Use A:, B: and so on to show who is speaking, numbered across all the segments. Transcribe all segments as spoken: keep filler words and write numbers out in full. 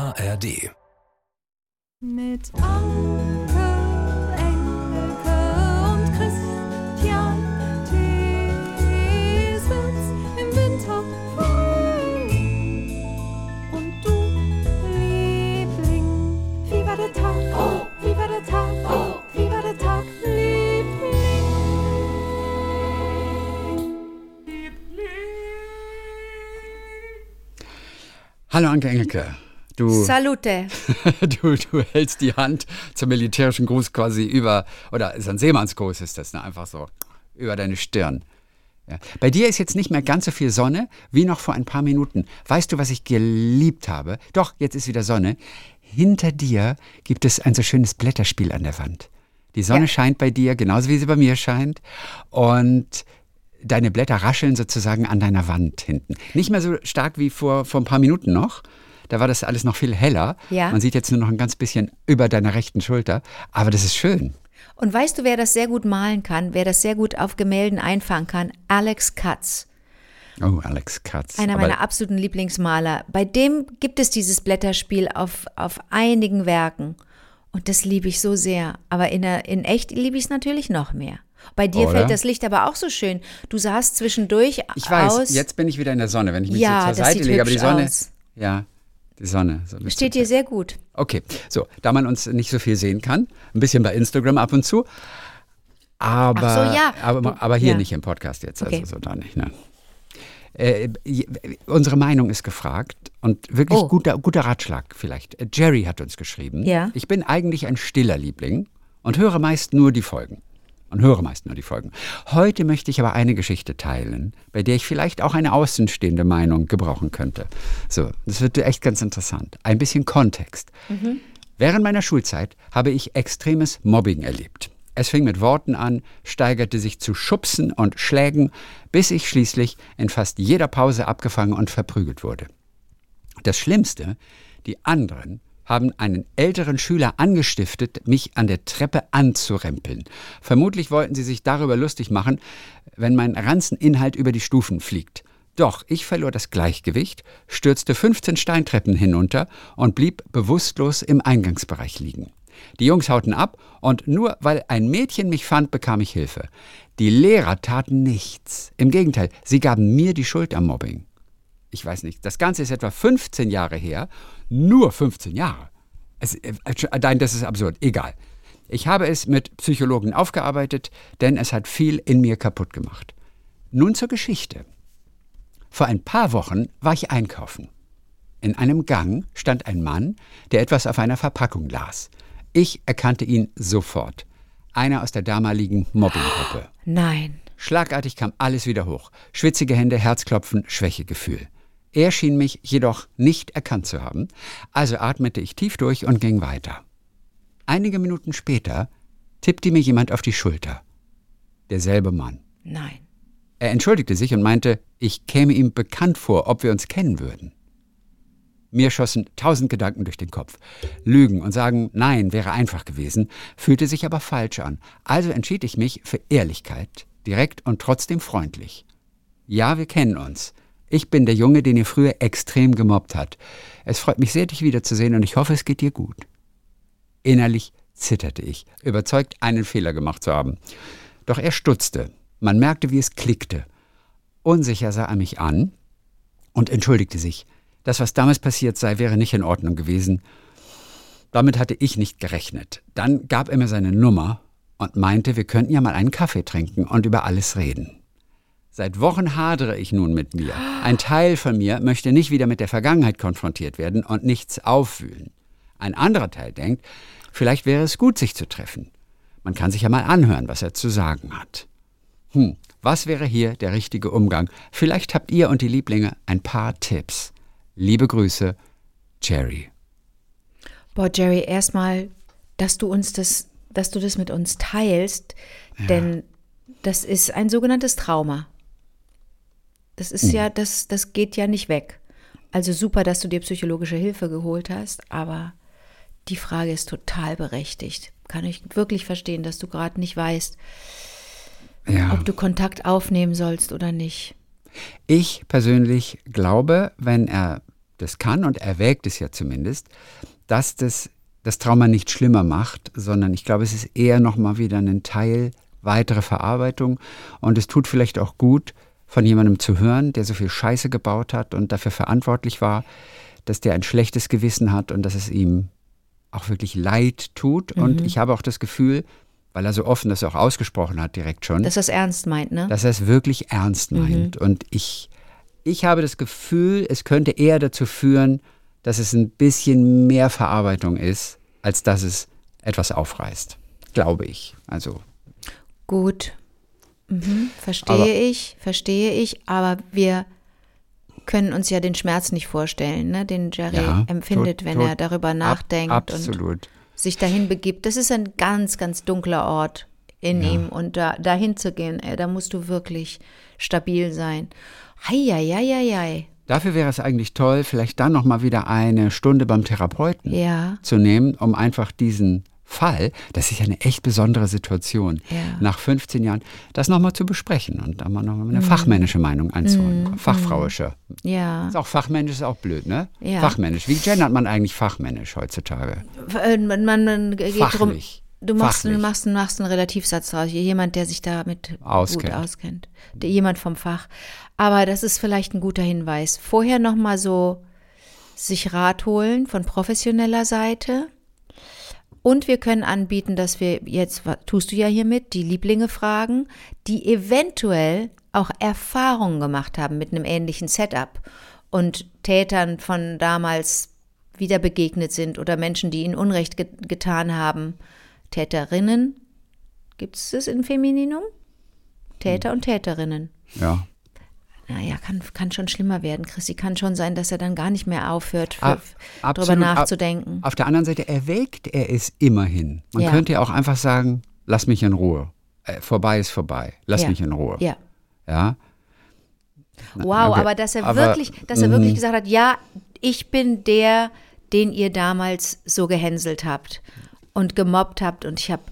A: A R D.
B: Mit Anke, Engelke und Christian Thiesens im Winter Frühling. Und du, Liebling, wie war der Tag? Oh, wie war der Tag? Oh, wie war der Tag, Liebling? Liebling.
C: Hallo Anke Engelke. Du,
D: Salute.
C: du, du hältst die Hand zum militärischen Gruß quasi über, oder ist ein Seemannsgruß ist das, ne? Einfach so über deine Stirn. Ja. Bei dir ist jetzt nicht mehr ganz so viel Sonne wie noch vor ein paar Minuten. Weißt du, was ich geliebt habe? Doch, jetzt ist wieder Sonne. Hinter dir gibt es ein so schönes Blätterspiel an der Wand. Die Sonne
D: Ja.
C: scheint bei dir, genauso wie sie bei mir scheint. Und deine Blätter rascheln sozusagen an deiner Wand hinten. Nicht mehr so stark wie vor, vor ein paar Minuten noch. Da war das alles noch viel heller.
D: Ja.
C: Man sieht jetzt nur noch ein ganz bisschen über deiner rechten Schulter. Aber das ist schön.
D: Und weißt du, wer das sehr gut malen kann, wer das sehr gut auf Gemälden einfangen kann? Alex Katz.
C: Oh, Alex Katz.
D: Einer
C: Aber
D: meiner absoluten Lieblingsmaler. Bei dem gibt es dieses Blätterspiel auf, auf einigen Werken. Und das liebe ich so sehr. Aber in, der, in echt liebe ich es natürlich noch mehr. Bei dir
C: Oder?
D: fällt das Licht aber auch so schön. Du sahst zwischendurch
C: ich weiß,
D: aus.
C: jetzt bin ich wieder in der Sonne, wenn ich mich
D: Ja,
C: so zur
D: das
C: Seite
D: sieht
C: lege. Aber die
D: hübsch
C: Sonne,
D: aus.
C: ja, die Sonne. So ein bisschen-
D: Steht dir sehr gut.
C: Okay, so, da man uns nicht so viel sehen kann, ein bisschen bei Instagram ab und zu, aber,
D: Ach so, ja.
C: aber, aber hier
D: Ja.
C: nicht im Podcast jetzt, also
D: Okay.
C: so da nicht. Ne? Äh, j- unsere Meinung ist gefragt und wirklich
D: Oh.
C: guter, guter Ratschlag vielleicht. Äh, Jerry hat uns geschrieben,
D: Ja.
C: ich bin eigentlich ein stiller Liebling und höre meist nur die Folgen. Und höre meist nur die Folgen. Heute möchte ich aber eine Geschichte teilen, bei der ich vielleicht auch eine außenstehende Meinung gebrauchen könnte. So, das wird echt ganz interessant. Ein bisschen Kontext. Während meiner Schulzeit habe ich extremes Mobbing erlebt. Es fing mit Worten an, steigerte sich zu Schubsen und Schlägen, bis ich schließlich in fast jeder Pause abgefangen und verprügelt wurde. Das Schlimmste, die anderen haben einen älteren Schüler angestiftet, mich an der Treppe anzurempeln. Vermutlich wollten sie sich darüber lustig machen, wenn mein Ranzeninhalt über die Stufen fliegt. Doch ich verlor das Gleichgewicht, stürzte fünfzehn Steintreppen hinunter und blieb bewusstlos im Eingangsbereich liegen. Die Jungs hauten ab und nur weil ein Mädchen mich fand, bekam ich Hilfe. Die Lehrer taten nichts. Im Gegenteil, sie gaben mir die Schuld am Mobbing. Ich weiß nicht, das Ganze ist etwa fünfzehn Jahre her. Nur fünfzehn Jahre. Es, äh, nein, das ist absurd. Egal. Ich habe es mit Psychologen aufgearbeitet, denn es hat viel in mir kaputt gemacht. Nun zur Geschichte. Vor ein paar Wochen war ich einkaufen. In einem Gang stand ein Mann, der etwas auf einer Verpackung las. Ich erkannte ihn sofort. Einer aus der damaligen Mobbinggruppe.
D: Nein.
C: Schlagartig kam alles wieder hoch. Schwitzige Hände, Herzklopfen, Schwächegefühl. Er schien mich jedoch nicht erkannt zu haben, also atmete ich tief durch und ging weiter. Einige Minuten später tippte mir jemand auf die Schulter. Derselbe Mann.
D: Nein.
C: Er entschuldigte sich und meinte, ich käme ihm bekannt vor, ob wir uns kennen würden. Mir schossen tausend Gedanken durch den Kopf. Lügen und sagen, nein, wäre einfach gewesen, fühlte sich aber falsch an. Also entschied ich mich für Ehrlichkeit, direkt und trotzdem freundlich. Ja, wir kennen uns. Ich bin der Junge, den ihr früher extrem gemobbt hat. Es freut mich sehr, dich wiederzusehen und ich hoffe, es geht dir gut. Innerlich zitterte ich, überzeugt, einen Fehler gemacht zu haben. Doch er stutzte. Man merkte, wie es klickte. Unsicher sah er mich an und entschuldigte sich. Das, was damals passiert sei, wäre nicht in Ordnung gewesen. Damit hatte ich nicht gerechnet. Dann gab er mir seine Nummer und meinte, wir könnten ja mal einen Kaffee trinken und über alles reden. Seit Wochen hadere ich nun mit mir. Ein Teil von mir möchte nicht wieder mit der Vergangenheit konfrontiert werden und nichts aufwühlen. Ein anderer Teil denkt, vielleicht wäre es gut, sich zu treffen. Man kann sich ja mal anhören, was er zu sagen hat. Hm, was wäre hier der richtige Umgang? Vielleicht habt ihr und die Lieblinge ein paar Tipps. Liebe Grüße, Jerry.
D: Boah, Jerry, erstmal, dass du uns das, dass du das mit uns teilst,
C: Ja.
D: denn das ist ein sogenanntes Trauma. Das ist ja, das, das geht ja nicht weg. Also super, dass du dir psychologische Hilfe geholt hast, aber die Frage ist total berechtigt. Kann ich wirklich verstehen, dass du gerade nicht weißt,
C: Ja.
D: ob du Kontakt aufnehmen sollst oder nicht.
C: Ich persönlich glaube, wenn er das kann und erwägt es ja zumindest, dass das das Trauma nicht schlimmer macht, sondern ich glaube, es ist eher nochmal wieder ein Teil weitere Verarbeitung und es tut vielleicht auch gut, von jemandem zu hören, der so viel Scheiße gebaut hat und dafür verantwortlich war, dass der ein schlechtes Gewissen hat und dass es ihm auch wirklich leid tut. Mhm. Und ich habe auch das Gefühl, weil er so offen das auch ausgesprochen hat direkt schon,
D: dass er es ernst meint, ne?
C: Dass er es wirklich ernst meint. Mhm. Und ich, ich habe das Gefühl, es könnte eher dazu führen, dass es ein bisschen mehr Verarbeitung ist, als dass es etwas aufreißt. Glaube ich. Also.
D: Gut. Mhm. Verstehe
C: aber,
D: ich, verstehe ich. Aber wir können uns ja den Schmerz nicht vorstellen, ne? Den Jerry ja, empfindet, tot, wenn tot, er darüber nachdenkt
C: ab, absolut.
D: und sich dahin begibt. Das ist ein ganz, ganz dunkler Ort in ja. ihm. Und da dahin zu gehen, ey, da musst du wirklich stabil sein. Heieieiei.
C: Dafür wäre es eigentlich toll, vielleicht dann nochmal wieder eine Stunde beim Therapeuten
D: ja.
C: zu nehmen, um einfach diesen Fall, das ist ja eine echt besondere Situation,
D: ja.
C: nach fünfzehn Jahren, das nochmal zu besprechen und dann mal nochmal eine mm. fachmännische Meinung einzuholen, mm. fachfrauische.
D: Ja.
C: Ist auch fachmännisch, ist auch blöd, ne?
D: Ja.
C: Fachmännisch. Wie gendert man eigentlich fachmännisch heutzutage?
D: Man, man, man geht
C: Fachlich.
D: Drum, du machst, du machst, machst einen Relativsatz draus, jemand, der sich damit
C: auskennt.
D: gut auskennt. Jemand vom Fach. Aber das ist vielleicht ein guter Hinweis. Vorher nochmal so sich Rat holen von professioneller Seite. Und wir können anbieten, dass wir jetzt, tust du ja hiermit, die Lieblinge fragen, die eventuell auch Erfahrungen gemacht haben mit einem ähnlichen Setup und Tätern von damals wieder begegnet sind oder Menschen, die ihnen Unrecht ge- getan haben. Täterinnen, gibt es das in Femininum? Täter und Täterinnen.
C: Ja.
D: Naja, kann, kann schon schlimmer werden, Chrissy. Kann schon sein, dass er dann gar nicht mehr aufhört, für,
C: Ab,
D: darüber nachzudenken.
C: Auf der anderen Seite erwägt er es immerhin. Man
D: ja.
C: könnte ja auch einfach sagen, lass mich in Ruhe. Äh, vorbei ist vorbei. Lass
D: ja.
C: mich in Ruhe.
D: Ja.
C: Ja.
D: Wow,
C: okay.
D: aber dass er
C: aber,
D: wirklich, dass er wirklich gesagt hat, ja, ich bin der, den ihr damals so gehänselt habt und gemobbt habt und ich habe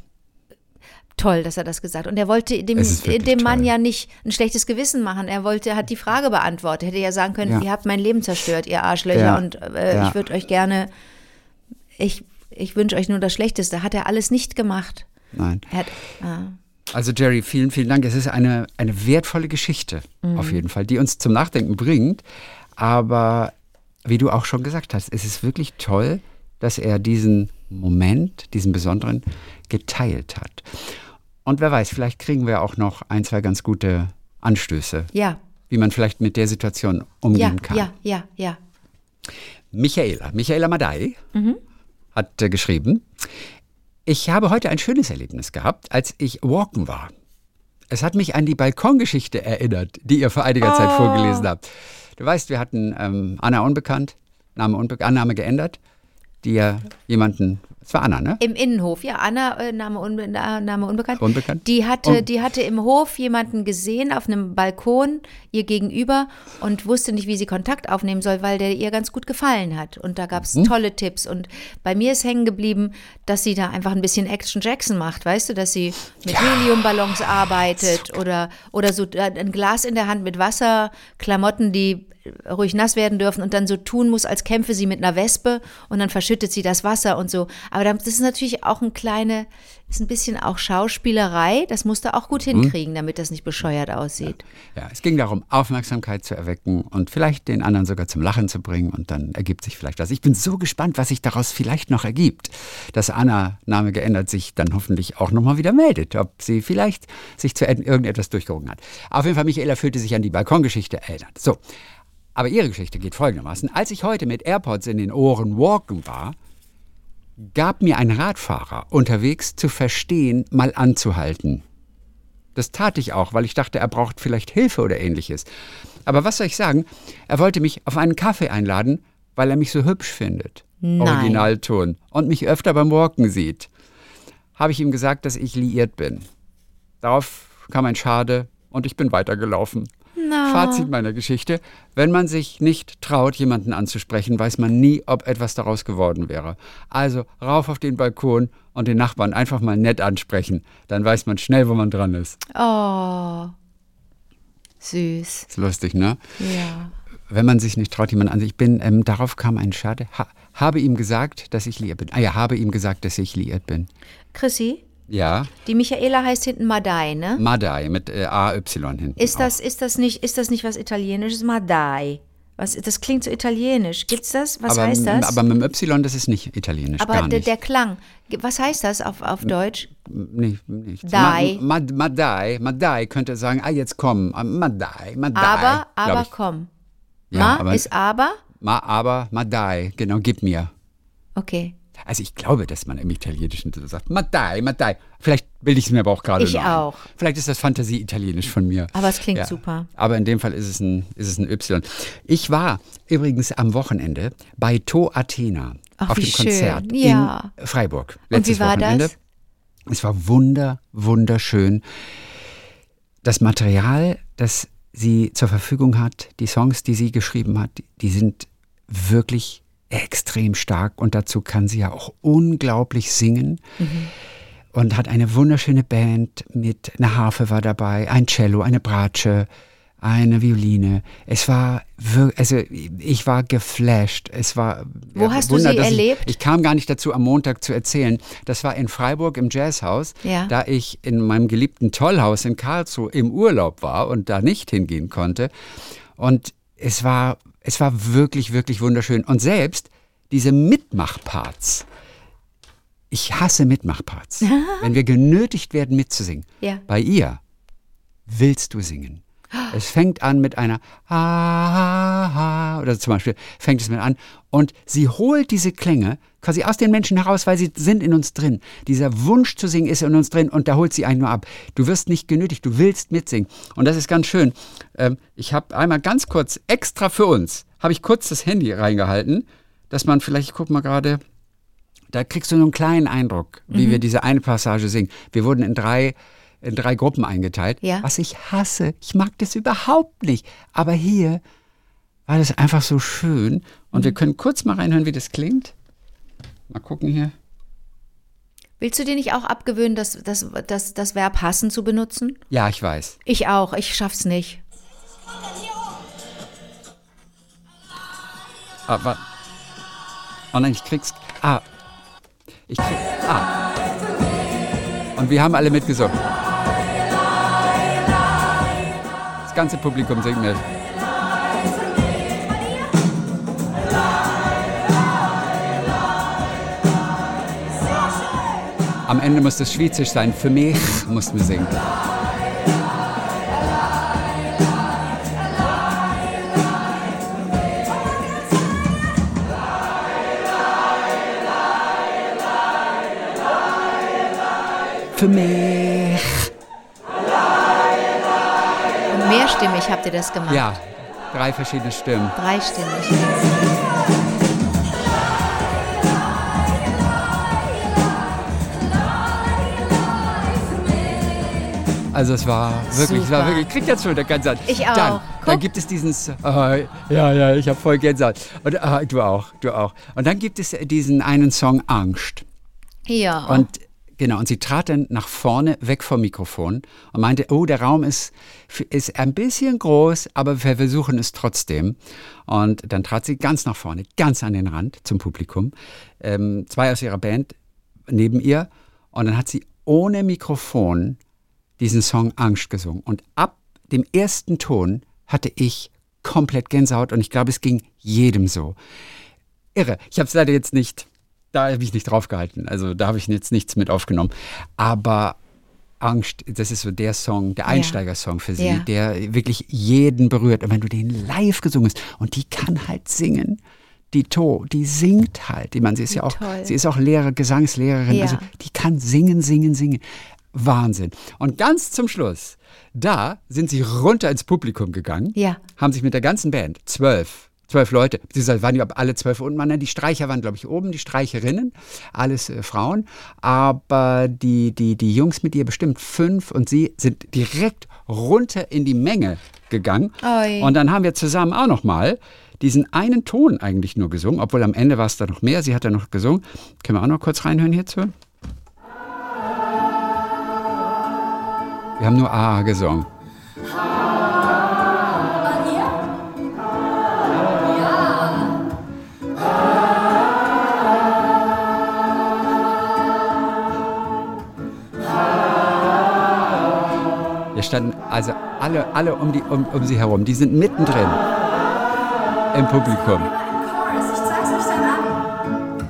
D: toll, dass er das gesagt hat. Und er wollte dem, dem Mann
C: toll.
D: ja nicht ein schlechtes Gewissen machen. Er wollte, hat die Frage beantwortet. Hätte ja sagen können,
C: ja.
D: ihr habt mein Leben zerstört, ihr Arschlöcher.
C: Ja.
D: Und äh,
C: ja.
D: ich würde euch gerne, ich, ich wünsche euch nur das Schlechteste. Hat er alles nicht gemacht.
C: Nein.
D: Er hat, ah.
C: Also Jerry, vielen, vielen Dank. Es ist eine, eine wertvolle Geschichte, mhm. auf jeden Fall, die uns zum Nachdenken bringt. Aber wie du auch schon gesagt hast, es ist wirklich toll, dass er diesen Moment, diesen besonderen, geteilt hat. Und wer weiß, vielleicht kriegen wir auch noch ein, zwei ganz gute Anstöße,
D: ja.
C: wie man vielleicht mit der Situation umgehen
D: ja,
C: kann.
D: Ja, ja, ja.
C: Michaela, Michaela Madei
D: mhm.
C: hat äh, geschrieben, ich habe heute ein schönes Erlebnis gehabt, als ich walken war. Es hat mich an die Balkongeschichte erinnert, die ihr vor einiger oh. Zeit vorgelesen habt. Du weißt, wir hatten ähm, Anna Unbekannt, Name Unbe- Annahme geändert, die ja jemanden, es war Anna, ne?
D: Im Innenhof, ja, Anna, äh, Name, unbe- Name unbekannt.
C: Unbekannt.
D: Die hatte, die hatte im Hof jemanden gesehen auf einem Balkon ihr gegenüber und wusste nicht, wie sie Kontakt aufnehmen soll, weil der ihr ganz gut gefallen hat. Und da gab es mhm. tolle Tipps. Und bei mir ist hängen geblieben, dass sie da einfach ein bisschen Action Jackson macht, weißt du, dass sie mit ja. Heliumballons arbeitet oder, oder so ein Glas in der Hand mit Wasser, Klamotten, die ruhig nass werden dürfen und dann so tun muss, als kämpfe sie mit einer Wespe und dann verschüttet sie das Wasser und so. Aber das ist natürlich auch ein kleine, ist ein bisschen auch Schauspielerei. Das musst du auch gut hinkriegen, damit das nicht bescheuert aussieht.
C: Ja, ja, es ging darum, Aufmerksamkeit zu erwecken und vielleicht den anderen sogar zum Lachen zu bringen und dann ergibt sich vielleicht was. Ich bin so gespannt, was sich daraus vielleicht noch ergibt, dass Anna, Name geändert, sich dann hoffentlich auch nochmal wieder meldet, ob sie vielleicht sich zu irgendetwas durchgerungen hat. Auf jeden Fall, Michaela fühlte sich an die Balkongeschichte erinnert. So. Aber ihre Geschichte geht folgendermaßen. Als ich heute mit AirPods in den Ohren walken war, gab mir ein Radfahrer unterwegs zu verstehen, mal anzuhalten. Das tat ich auch, weil ich dachte, er braucht vielleicht Hilfe oder ähnliches. Aber was soll ich sagen? Er wollte mich auf einen Kaffee einladen, weil er mich so hübsch findet.
D: Nein.
C: Originalton. Und mich öfter beim Walken sieht. Habe ich ihm gesagt, dass ich liiert bin. Darauf kam ein Schade und ich bin weitergelaufen.
D: No.
C: Fazit meiner Geschichte: Wenn man sich nicht traut, jemanden anzusprechen, weiß man nie, ob etwas daraus geworden wäre. Also rauf auf den Balkon und den Nachbarn einfach mal nett ansprechen. Dann weiß man schnell, wo man dran ist.
D: Oh, süß.
C: Ist lustig, ne?
D: Ja.
C: wenn man sich nicht traut, jemand an. Ich bin, ähm, darauf kam ein Schade, ha, habe ihm gesagt, dass ich liiert bin. Ah ja, habe ihm gesagt, dass ich liiert bin.
D: Chrissy,
C: Ja,
D: die Michaela heißt hinten Madai, ne?
C: Madai mit äh, A Y hinten.
D: Ist das,
C: auch.
D: ist das nicht, ist das nicht was Italienisches? Madai. Was, das klingt so italienisch. Gibt's das? Was
C: aber,
D: heißt das?
C: Aber mit dem Y, das ist nicht italienisch,
D: Aber
C: gar
D: der,
C: nicht.
D: der Klang. Was heißt das auf, auf Deutsch?
C: Nicht, nichts.
D: Dai.
C: Ma, ma, Madai, Madai könnte sagen, ah, jetzt komm, ah, Madai, Madai.
D: Aber,
C: glaub
D: aber
C: ich.
D: komm.
C: Ja,
D: Ma
C: aber,
D: ist aber?
C: Ma, aber, Madai, genau, gib mir.
D: Okay.
C: Also ich glaube, dass man im Italienischen so sagt, Madai, Madai. Vielleicht bilde ich es mir aber auch gerade
D: Ich
C: nur ein.
D: auch.
C: Vielleicht ist das Fantasie-Italienisch von mir.
D: Aber es klingt
C: Ja.
D: super.
C: Aber in dem Fall ist es, ein, ist es ein Y. Ich war übrigens am Wochenende bei To Athena
D: Ach,
C: auf
D: wie
C: dem Konzert
D: schön. Ja.
C: in Freiburg.
D: Und wie war
C: Wochenende.
D: das?
C: Es war wunder, wunderschön. Das Material, das sie zur Verfügung hat, die Songs, die sie geschrieben hat, die sind wirklich extrem stark und dazu kann sie ja auch unglaublich singen. Mhm. Und hat eine wunderschöne Band mit einer Harfe war dabei, ein Cello, eine Bratsche, eine Violine. Es war wirklich, also ich war geflasht. Es war
D: Wo
C: ja,
D: hast
C: Wunder,
D: du sie
C: dass
D: erlebt?
C: Ich, ich kam gar nicht dazu, am Montag zu erzählen. Das war in Freiburg im Jazzhaus,
D: Ja.
C: da ich in meinem geliebten Tollhaus in Karlsruhe im Urlaub war und da nicht hingehen konnte. Und es war, es war wirklich, wirklich wunderschön. Und selbst diese Mitmachparts, ich hasse Mitmachparts. Wenn wir genötigt werden, mitzusingen.
D: Ja.
C: Bei ihr willst du singen. Es fängt an mit einer ha, ha, ha, oder zum Beispiel fängt es mit an und sie holt diese Klänge quasi aus den Menschen heraus, weil sie sind in uns drin. Dieser Wunsch zu singen ist in uns drin und da holt sie einen nur ab. Du wirst nicht genötigt, du willst mitsingen. Und das ist ganz schön. Ähm, ich habe einmal ganz kurz, extra für uns, habe ich kurz das Handy reingehalten, dass man vielleicht, ich guck mal gerade, da kriegst du nur einen kleinen Eindruck, wie mhm. wir diese eine Passage singen. Wir wurden in drei, in drei Gruppen eingeteilt,
D: ja.
C: was ich hasse. Ich mag das überhaupt nicht. Aber hier war das einfach so schön. Und mhm. wir können kurz mal reinhören, wie das klingt. Mal gucken hier.
D: Willst du dir nicht auch abgewöhnen, das, das, das, das Verb hassen zu benutzen?
C: Ja, ich weiß.
D: Ich auch. Ich schaff's nicht.
C: Aber, oh nein, ich krieg's. Ah. Ich krieg. Ah. Und wir haben alle mitgesungen. Das ganze Publikum singt mit. Am Ende muss das Schweizerisch sein. Für mich mussten wir singen. Für mich.
D: Und mehrstimmig habt ihr das gemacht?
C: Ja, drei verschiedene Stimmen.
D: Dreistimmig.
C: Also es war wirklich, es war
D: Super.
C: wirklich, ich krieg jetzt schon der Gänsehaut.
D: Ich auch.
C: Dann,
D: Guck.
C: dann gibt es diesen, oh, ja, ja, ich habe voll Gänsehaut. Und oh, du auch, du auch. Und dann gibt es diesen einen Song Angst.
D: Ja.
C: Und genau, und sie trat dann nach vorne, weg vom Mikrofon und meinte, oh, der Raum ist, ist ein bisschen groß, aber wir versuchen es trotzdem. Und dann trat sie ganz nach vorne, ganz an den Rand zum Publikum. Ähm, zwei aus ihrer Band neben ihr. Und dann hat sie ohne Mikrofon diesen Song Angst gesungen. Und ab dem ersten Ton hatte ich komplett Gänsehaut und ich glaube, es ging jedem so. Irre. Ich habe es leider jetzt nicht, da habe ich nicht drauf gehalten. Also da habe ich jetzt nichts mit aufgenommen. Aber Angst, das ist so der Song, der Einsteigersong für sie,
D: Ja.
C: der wirklich jeden berührt. Und wenn du den live gesungen hast, und die kann halt singen. Die To, die singt halt. Ich meine, sie ist ja auch,
D: toll.
C: sie ist auch Lehrer, Gesangslehrerin.
D: Ja.
C: Also die kann singen, singen, singen. Wahnsinn. Und ganz zum Schluss, da sind sie runter ins Publikum gegangen,
D: Ja.
C: haben sich mit der ganzen Band, zwölf, zwölf Leute, beziehungsweise waren die alle zwölf unten, waren, die Streicher waren, glaube ich, oben, die Streicherinnen, alles äh, Frauen, aber die, die, die Jungs mit ihr bestimmt fünf und sie sind direkt runter in die Menge gegangen.
D: Oi.
C: Und dann haben wir zusammen auch noch mal diesen einen Ton eigentlich nur gesungen, obwohl am Ende war es da noch mehr, sie hat da noch gesungen. Können wir auch noch kurz reinhören hierzu? Wir haben nur A A gesungen. standen also alle, alle um, die, um, um sie herum. Die sind mittendrin im Publikum.
A: Ich zeig's euch dann an.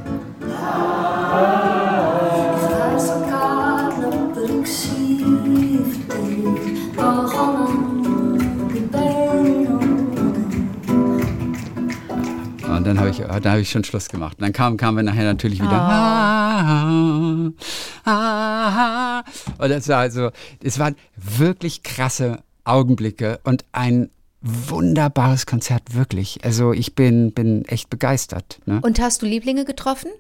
C: Und dann habe ich, dann hab ich schon Schluss gemacht. Und dann kamen kam wir nachher natürlich wieder.
D: Oh.
C: Ah, ah, ah. Und das war also, es waren wirklich krasse Augenblicke und ein wunderbares Konzert, wirklich. Also ich bin, bin echt begeistert. Ne?
D: Und hast du Lieblinge getroffen?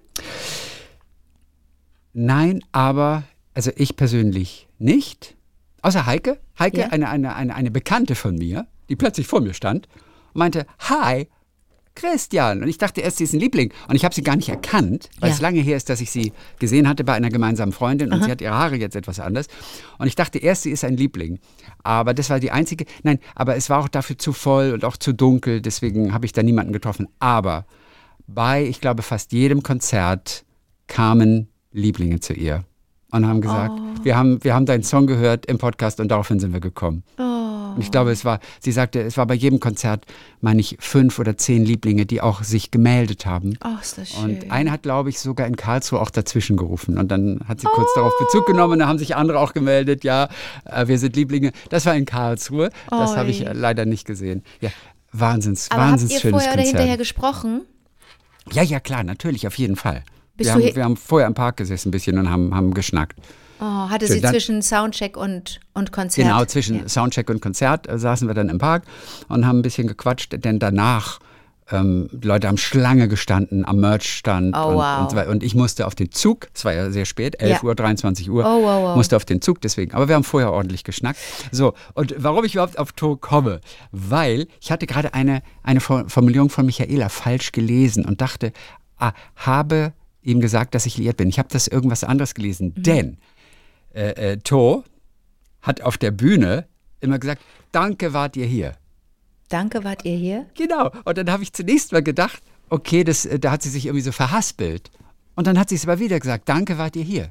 C: Nein, aber, also ich persönlich nicht. Außer Heike. Heike,
D: Ja.
C: eine, eine, eine, eine Bekannte von mir, die plötzlich vor mir stand und meinte, hi, Christian. Und ich dachte erst, sie ist ein Liebling. Und ich habe sie gar nicht erkannt, weil
D: Ja.
C: es lange her ist, dass ich sie gesehen hatte bei einer gemeinsamen Freundin. Und
D: Aha.
C: sie hat ihre Haare jetzt etwas anders. Und ich dachte erst, sie ist ein Liebling. Aber das war die einzige. Nein, aber es war auch dafür zu voll und auch zu dunkel. Deswegen habe ich da niemanden getroffen. Aber bei, ich glaube, fast jedem Konzert kamen Lieblinge zu ihr. Und haben gesagt,
D: Oh.
C: wir haben, wir haben deinen Song gehört im Podcast und daraufhin sind wir gekommen.
D: Oh.
C: Und ich glaube, es war, sie sagte, es war bei jedem Konzert, meine ich, fünf oder zehn Lieblinge, die auch sich gemeldet haben.
D: Oh, ist das schön.
C: Und eine hat, glaube ich, sogar in Karlsruhe auch dazwischen gerufen. Und dann hat sie kurz darauf Bezug genommen und da haben sich andere auch gemeldet, ja, äh, wir sind Lieblinge. Das war in Karlsruhe, das habe ich
D: Oi.
C: äh, leider nicht gesehen. Ja, Wahnsinns,
D: Aber habt
C: wahnsinns
D: ihr
C: schönes
D: vorher oder hinterher
C: Konzert.
D: gesprochen?
C: Ja, ja, klar, natürlich, auf jeden Fall.
D: Bist
C: Wir
D: du
C: haben,
D: he-
C: wir haben vorher im Park gesessen ein bisschen und haben, haben geschnackt.
D: Oh, hatte
C: Schön,
D: sie
C: dann-
D: zwischen Soundcheck und, und Konzert?
C: Genau, zwischen
D: Ja.
C: Soundcheck und Konzert äh, saßen wir dann im Park und haben ein bisschen gequatscht, denn danach, ähm, die Leute haben Schlange gestanden am Merchstand
D: Oh,
C: und,
D: wow.
C: und, so weiter. Und ich musste auf den Zug, es war ja sehr spät, elf
D: Ja.
C: Uhr, dreiundzwanzig Uhr,
D: Oh, wow, wow.
C: musste auf den Zug deswegen. Aber wir haben vorher ordentlich geschnackt. So, und warum ich überhaupt auf To komme? Weil ich hatte gerade eine, eine For- Formulierung von Michaela falsch gelesen und dachte, ah, habe ihm gesagt, dass ich liiert bin. Ich habe das irgendwas anderes gelesen,
D: Mhm.
C: denn äh, äh, To hat auf der Bühne immer gesagt, danke, wart ihr hier.
D: Danke, wart ihr hier?
C: Genau. Und dann habe ich zunächst mal gedacht, okay, das, äh, da hat sie sich irgendwie so verhaspelt. Und dann hat sie es aber wieder gesagt, danke, wart ihr hier.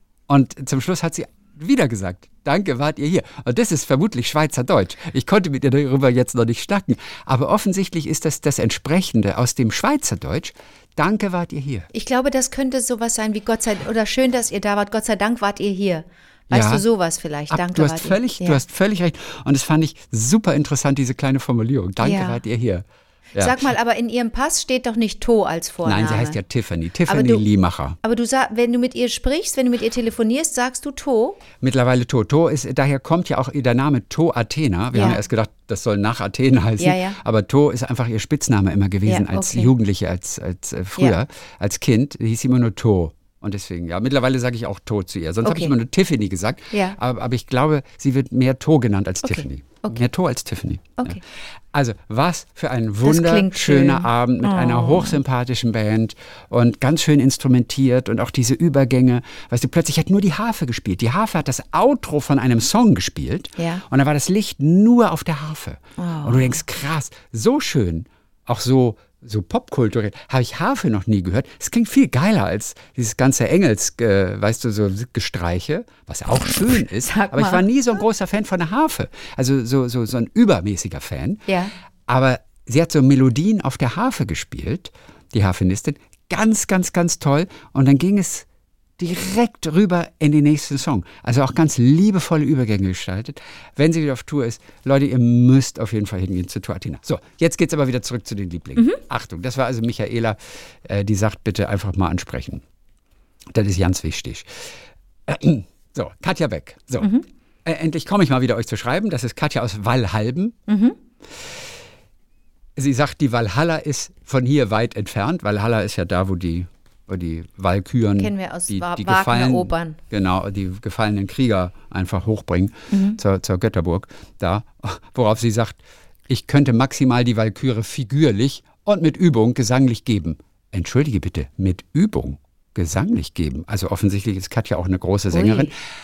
C: Und zum Schluss hat sie wieder gesagt, danke, wart ihr hier. Und das ist vermutlich Schweizerdeutsch. Ich konnte mit ihr darüber jetzt noch nicht schnacken. Aber offensichtlich ist das das Entsprechende aus dem Schweizerdeutsch. Danke, wart ihr hier.
D: Ich glaube, das könnte sowas sein wie Gott sei oder schön, dass ihr da wart. Gott sei Dank wart ihr hier. Weißt
C: Ja.
D: du, sowas vielleicht.
C: Ab,
D: Danke,
C: du hast
D: wart
C: völlig,
D: ihr.
C: du hast völlig recht. Und das fand ich super interessant, diese kleine Formulierung. Danke,
D: Ja.
C: wart ihr hier. Ja.
D: Sag mal, aber in ihrem Pass steht doch nicht To als Vorname.
C: Nein, sie heißt ja Tiffany. Tiffany
D: Aber du-
C: Liemacher.
D: Aber du sag, wenn du mit ihr sprichst, wenn du mit ihr telefonierst, sagst du To?
C: Mittlerweile To. To ist, daher kommt ja auch der Name To Athena. Wir
D: Ja.
C: haben ja erst gedacht, das soll nach Athen heißen.
D: Ja, ja.
C: Aber To ist einfach ihr Spitzname immer gewesen
D: Ja,
C: als
D: okay.
C: Jugendliche, als, als äh, früher.
D: Ja.
C: Als Kind hieß sie immer nur To. Und deswegen, ja, mittlerweile sage ich auch To zu ihr. Sonst habe
D: Okay.
C: ich immer nur Tiffany gesagt.
D: Ja.
C: Aber, aber ich glaube, sie wird mehr To genannt als
D: Okay.
C: Tiffany.
D: Okay.
C: Mehr To als Tiffany.
D: Okay.
C: Ja. Also, was für ein
D: klingt
C: wunderschöner
D: schön.
C: Abend mit
D: Oh.
C: einer hochsympathischen Band und ganz schön instrumentiert und auch diese Übergänge. Weißt du, plötzlich hat nur die Harfe gespielt. Die Harfe hat das Outro von einem Song gespielt
D: Ja.
C: und da war das Licht nur auf der Harfe.
D: Oh.
C: Und du denkst, krass, so schön, auch so, so popkulturell, habe ich Harfe noch nie gehört. Es klingt viel geiler als dieses ganze Engels, äh, weißt du, so Gestreiche, was auch schön ist.
D: Sag
C: Aber ich
D: mal.
C: war nie so ein großer Fan von der Harfe. Also so, so, so ein übermäßiger Fan.
D: Ja.
C: Aber sie hat so Melodien auf der Harfe gespielt, die Harfenistin. Ganz, ganz, ganz toll. Und dann ging es direkt rüber in den nächsten Song. Also auch ganz liebevolle Übergänge gestaltet. Wenn sie wieder auf Tour ist, Leute, ihr müsst auf jeden Fall hingehen zu To Athena. So, jetzt geht's aber wieder zurück zu den Lieblingen. Achtung, das war also Michaela, äh, die sagt, bitte einfach mal ansprechen. Das ist ganz wichtig. Äh, so, Katja Beck. So, äh, endlich komme ich mal wieder euch zu schreiben. Das ist Katja aus Wallhalben. Sie sagt, die Walhalla ist von hier weit entfernt. Walhalla ist ja da, wo die, wo die Walküren,
D: Kennen wir aus
C: die,
D: Wa-
C: die
D: Wagner
C: gefallen,
D: Opern.
C: genau, die gefallenen Krieger einfach hochbringen zur, zur Götterburg. Da, worauf sie sagt, ich könnte maximal die Walküre figürlich und mit Übung gesanglich geben. Entschuldige bitte, mit Übung gesanglich geben. Also offensichtlich ist Katja auch eine große Sängerin.
D: Ui.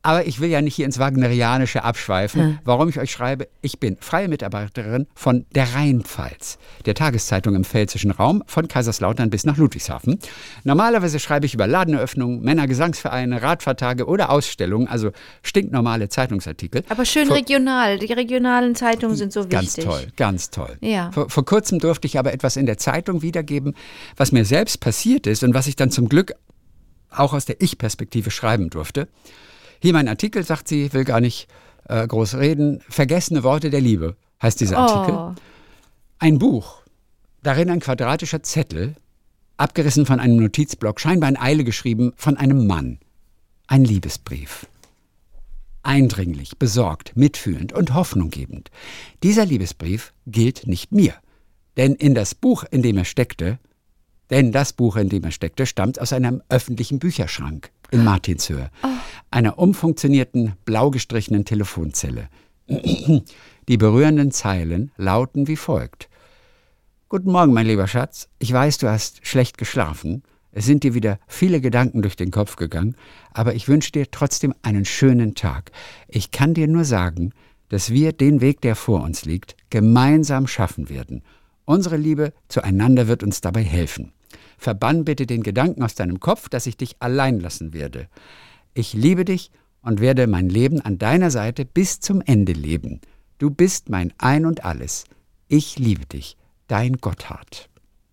C: Aber ich will ja nicht hier ins Wagnerianische abschweifen. Hm. Warum ich euch schreibe, ich bin freie Mitarbeiterin von der Rheinpfalz, der Tageszeitung im pfälzischen Raum, von Kaiserslautern bis nach Ludwigshafen. Normalerweise schreibe ich über Ladeneröffnungen, Männergesangsvereine, Radfahrtage oder Ausstellungen, also stinknormale Zeitungsartikel.
D: Aber schön vor, regional, die regionalen Zeitungen sind so
C: ganz
D: wichtig.
C: Ganz toll, ganz toll.
D: Ja.
C: Vor, vor kurzem durfte ich aber etwas in der Zeitung wiedergeben, was mir selbst passiert ist und was ich dann zum Glück auch aus der Ich-Perspektive schreiben durfte. Hier mein Artikel, sagt sie, will gar nicht äh, groß reden. Vergessene Worte der Liebe heißt dieser Artikel.
D: Oh.
C: Ein Buch, darin ein quadratischer Zettel, abgerissen von einem Notizblock, scheinbar in Eile geschrieben, von einem Mann. Ein Liebesbrief. Eindringlich, besorgt, mitfühlend und hoffnunggebend. Dieser Liebesbrief gilt nicht mir. Denn in das Buch, in dem er steckte, denn das Buch, in dem er steckte, stammt aus einem öffentlichen Bücherschrank in Martinshöhe, oh. einer umfunktionierten, blau gestrichenen Telefonzelle. Die berührenden Zeilen lauten wie folgt. Guten Morgen, mein lieber Schatz. Ich weiß, du hast schlecht geschlafen. Es sind dir wieder viele Gedanken durch den Kopf gegangen, aber ich wünsche dir trotzdem einen schönen Tag. Ich kann dir nur sagen, dass wir den Weg, der vor uns liegt, gemeinsam schaffen werden. Unsere Liebe zueinander wird uns dabei helfen. Verbann bitte den Gedanken aus deinem Kopf, dass ich dich allein lassen werde. Ich liebe dich und werde mein Leben an deiner Seite bis zum Ende leben. Du bist mein Ein und Alles. Ich liebe dich, dein Gotthard.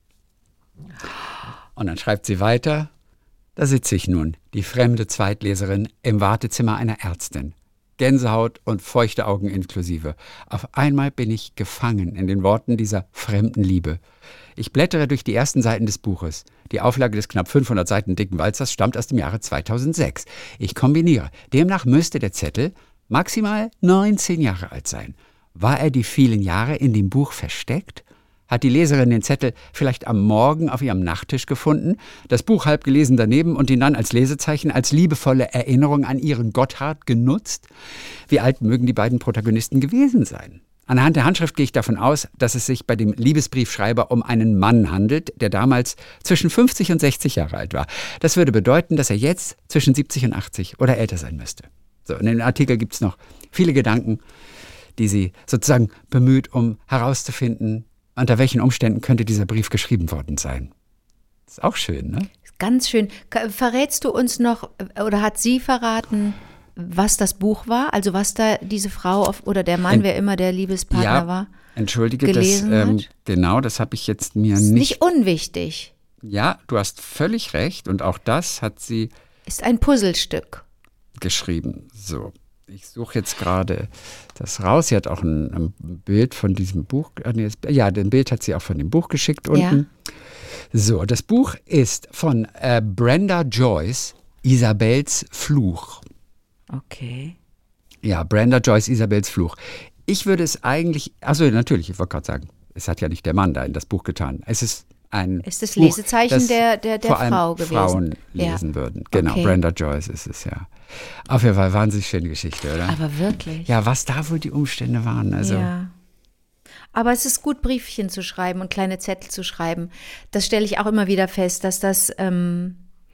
C: Und dann schreibt sie weiter, da sitze ich nun, die fremde Zweitleserin, im Wartezimmer einer Ärztin. Gänsehaut und feuchte Augen inklusive. Auf einmal bin ich gefangen in den Worten dieser fremden Liebe. Ich blättere durch die ersten Seiten des Buches. Die Auflage des knapp fünfhundert Seiten dicken Walzers stammt aus dem Jahre zweitausendsechs. Ich kombiniere. Demnach müsste der Zettel maximal neunzehn Jahre alt sein. War er die vielen Jahre in dem Buch versteckt? Hat die Leserin den Zettel vielleicht am Morgen auf ihrem Nachttisch gefunden, das Buch halb gelesen daneben und ihn dann als Lesezeichen, als liebevolle Erinnerung an ihren Gotthard genutzt? Wie alt mögen die beiden Protagonisten gewesen sein? Anhand der Handschrift gehe ich davon aus, dass es sich bei dem Liebesbriefschreiber um einen Mann handelt, der damals zwischen fünfzig und sechzig Jahre alt war. Das würde bedeuten, dass er jetzt zwischen siebzig und achtzig oder älter sein müsste. So, in dem Artikel gibt es noch viele Gedanken, die sie sozusagen bemüht, um herauszufinden, unter welchen Umständen könnte dieser Brief geschrieben worden sein. Ist auch schön, ne?
D: Ganz schön. Verrätst du uns noch, oder hat sie verraten, was das Buch war? Also was da diese Frau auf, oder der Mann, Ent, wer immer der Liebespartner
C: ja,
D: war,
C: entschuldige,
D: gelesen
C: das, ähm,
D: hat?
C: Genau, das habe ich jetzt mir
D: ist
C: nicht...
D: nicht unwichtig.
C: Ja, du hast völlig recht und auch das hat sie...
D: Ist ein Puzzlestück.
C: Geschrieben, so. Ich suche jetzt gerade das raus. Sie hat auch ein, ein Bild von diesem Buch. Ja, ein Bild hat sie auch von dem Buch geschickt unten. Ja. So, das Buch ist von äh, Brenda Joyce, Isabels Fluch.
D: Okay.
C: Ja, Brenda Joyce, Isabels Fluch. Ich würde es eigentlich, also natürlich, ich wollte gerade sagen, es hat ja nicht der Mann da in das Buch getan. Es ist ein
D: Ist das
C: Buch,
D: Lesezeichen
C: das
D: der, der, der
C: vor allem
D: Frau gewesen?
C: Frauen lesen
D: ja.
C: würden. Genau,
D: okay.
C: Brenda Joyce ist es ja. Auf jeden Fall wahnsinnig schöne Geschichte, oder?
D: Aber wirklich.
C: Ja, was da wohl die Umstände waren. Also.
D: Ja. Aber es ist gut, Briefchen zu schreiben und kleine Zettel zu schreiben. Das stelle ich auch immer wieder fest, dass das ähm,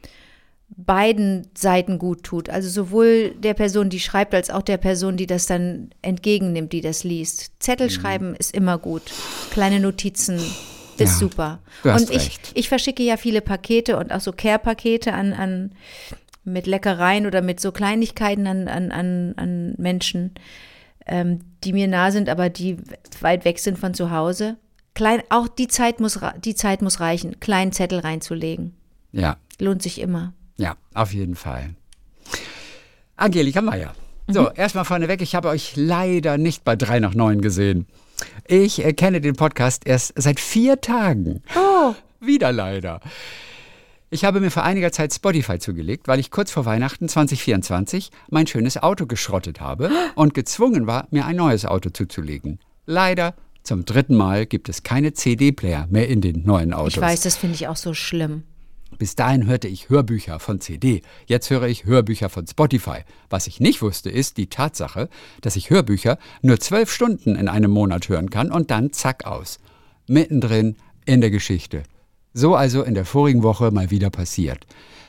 D: beiden Seiten gut tut. Also sowohl der Person, die schreibt, als auch der Person, die das dann entgegennimmt, die das liest. Zettel mhm. schreiben ist immer gut. Kleine Notizen ist ja, super.
C: Du hast
D: und ich,
C: recht.
D: ich verschicke ja viele Pakete und auch so Care-Pakete an, an mit Leckereien oder mit so Kleinigkeiten an, an, an, an Menschen, ähm, die mir nah sind, aber die weit weg sind von zu Hause. Klein, auch die Zeit muss, die Zeit muss reichen, kleinen Zettel reinzulegen.
C: Ja.
D: Lohnt sich immer.
C: Ja, auf jeden Fall. Angelika Meyer. So, mhm. erstmal vorneweg, ich habe euch leider nicht bei drei nach neun gesehen. Ich äh, kenne den Podcast erst seit vier Tagen.
D: Oh.
C: Wieder leider. Ich habe mir vor einiger Zeit Spotify zugelegt, weil ich kurz vor Weihnachten zwanzig vierundzwanzig mein schönes Auto geschrottet habe und gezwungen war, mir ein neues Auto zuzulegen. Leider zum dritten Mal gibt es keine C D-Player mehr in den neuen Autos.
D: Ich weiß, das finde ich auch so schlimm.
C: Bis dahin hörte ich Hörbücher von C D. Jetzt höre ich Hörbücher von Spotify. Was ich nicht wusste, ist die Tatsache, dass ich Hörbücher nur zwölf Stunden in einem Monat hören kann und dann zack aus. Mittendrin in der Geschichte. So also in der vorigen Woche mal wieder passiert.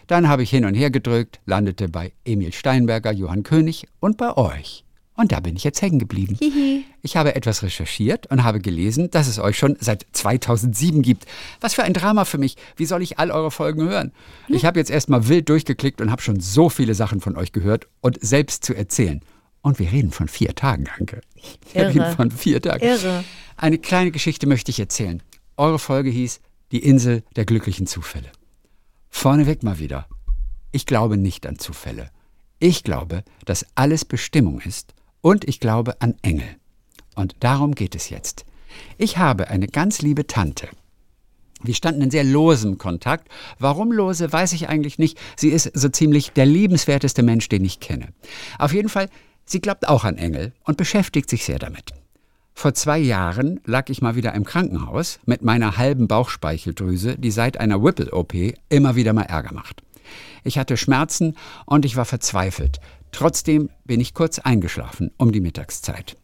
C: Dann habe ich hin und her gedrückt, landete bei Emil Steinberger, Johann König und bei euch. Und da bin ich jetzt hängen geblieben.
D: Hihi.
C: Ich habe etwas recherchiert und habe gelesen, dass es euch schon seit zweitausendsieben gibt. Was für ein Drama für mich. Wie soll ich all eure Folgen hören? Ich habe jetzt erst mal wild durchgeklickt und habe schon so viele Sachen von euch gehört und selbst zu erzählen. Und wir reden von vier Tagen, Anke. Wir
D: Irre.
C: reden von vier Tagen.
D: Irre.
C: Eine kleine Geschichte möchte ich erzählen. Eure Folge hieß Die Insel der glücklichen Zufälle. Vorneweg mal wieder. Ich glaube nicht an Zufälle. Ich glaube, dass alles Bestimmung ist. Und ich glaube an Engel. Und darum geht es jetzt. Ich habe eine ganz liebe Tante. Wir standen in sehr losem Kontakt. Warum lose, weiß ich eigentlich nicht. Sie ist so ziemlich der liebenswerteste Mensch, den ich kenne. Auf jeden Fall, sie glaubt auch an Engel und beschäftigt sich sehr damit. Vor zwei Jahren lag ich mal wieder im Krankenhaus mit meiner halben Bauchspeicheldrüse, die seit einer Whipple-O P immer wieder mal Ärger macht. Ich hatte Schmerzen und ich war verzweifelt. Trotzdem bin ich kurz eingeschlafen um die Mittagszeit.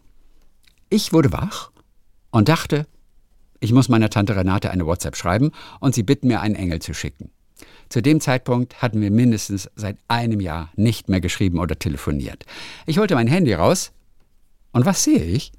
C: Ich wurde wach und dachte, ich muss meiner Tante Renate eine WhatsApp schreiben und sie bitten mir, einen Engel zu schicken. Zu dem Zeitpunkt hatten wir mindestens seit einem Jahr nicht mehr geschrieben oder telefoniert. Ich holte mein Handy raus und was sehe ich?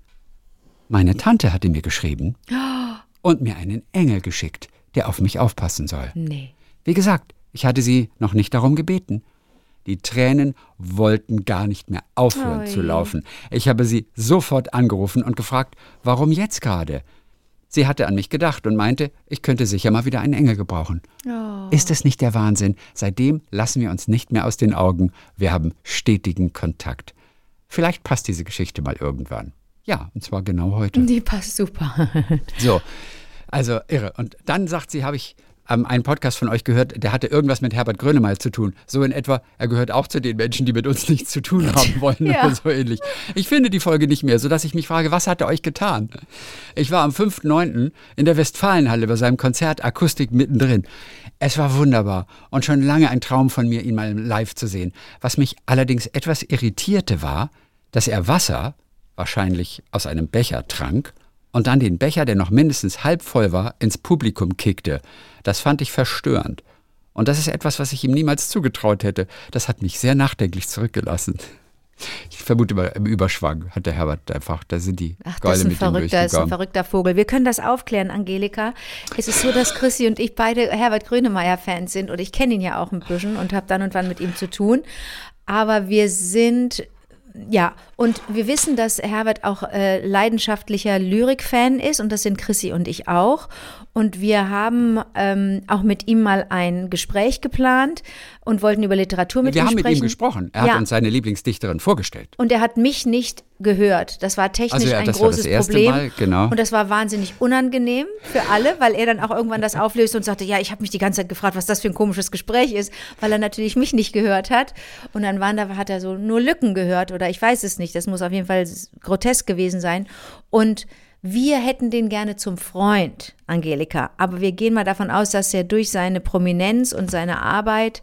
C: Meine Tante hatte mir geschrieben und mir einen Engel geschickt, der auf mich aufpassen soll.
D: Nee.
C: Wie gesagt, ich hatte sie noch nicht darum gebeten. Die Tränen wollten gar nicht mehr aufhören
D: Oi.
C: zu laufen. Ich habe sie sofort angerufen und gefragt, warum jetzt gerade? Sie hatte an mich gedacht und meinte, ich könnte sicher mal wieder einen Engel gebrauchen.
D: Oh.
C: Ist es nicht der Wahnsinn? Seitdem lassen wir uns nicht mehr aus den Augen. Wir haben stetigen Kontakt. Vielleicht passt diese Geschichte mal irgendwann. Ja, und zwar genau heute.
D: Die passt super.
C: So, also irre. Und dann sagt sie, habe ich ähm, einen Podcast von euch gehört, der hatte irgendwas mit Herbert Grönemeyer zu tun. So in etwa, er gehört auch zu den Menschen, die mit uns nichts zu tun haben wollen
D: Ja.
C: oder so ähnlich. Ich finde die Folge nicht mehr, sodass ich mich frage, was hat er euch getan? Ich war am fünften neunten in der Westfalenhalle bei seinem Konzert Akustik mittendrin. Es war wunderbar und schon lange ein Traum von mir, ihn mal live zu sehen. Was mich allerdings etwas irritierte war, dass er Wasser, wahrscheinlich aus einem Becher, trank und dann den Becher, der noch mindestens halb voll war, ins Publikum kickte. Das fand ich verstörend. Und das ist etwas, was ich ihm niemals zugetraut hätte. Das hat mich sehr nachdenklich zurückgelassen. Ich vermute mal, im Überschwang hat der Herbert einfach, da sind die
D: Ach, das
C: Gäule
D: ist ein
C: mit ihm
D: verrückter, ist ein
C: durchgegangen.
D: verrückter Vogel. Wir können das aufklären, Angelika. Es ist so, dass Chrissy und ich beide Herbert Grönemeyer-Fans sind und ich kenne ihn ja auch ein bisschen und habe dann und wann mit ihm zu tun. Aber wir sind... Ja, und wir wissen, dass Herbert auch äh, leidenschaftlicher Lyrik-Fan ist und das sind Chrissy und ich auch. Und wir haben ähm, auch mit ihm mal ein Gespräch geplant und wollten über Literatur mit
C: Wir
D: ihm
C: haben
D: sprechen.
C: mit ihm gesprochen. Er
D: Ja.
C: hat uns seine Lieblingsdichterin vorgestellt.
D: Und er hat mich nicht gehört. Das war technisch
C: Also ja,
D: ein
C: das war
D: großes
C: das erste
D: Problem.
C: Mal, genau.
D: Und das war wahnsinnig unangenehm für alle, weil er dann auch irgendwann das auflöste und sagte, ja, ich habe mich die ganze Zeit gefragt, was das für ein komisches Gespräch ist, weil er natürlich mich nicht gehört hat. Und dann waren da, hat er so nur Lücken gehört oder ich weiß es nicht. Das muss auf jeden Fall grotesk gewesen sein. Und wir hätten den gerne zum Freund, Angelika. Aber wir gehen mal davon aus, dass er durch seine Prominenz und seine Arbeit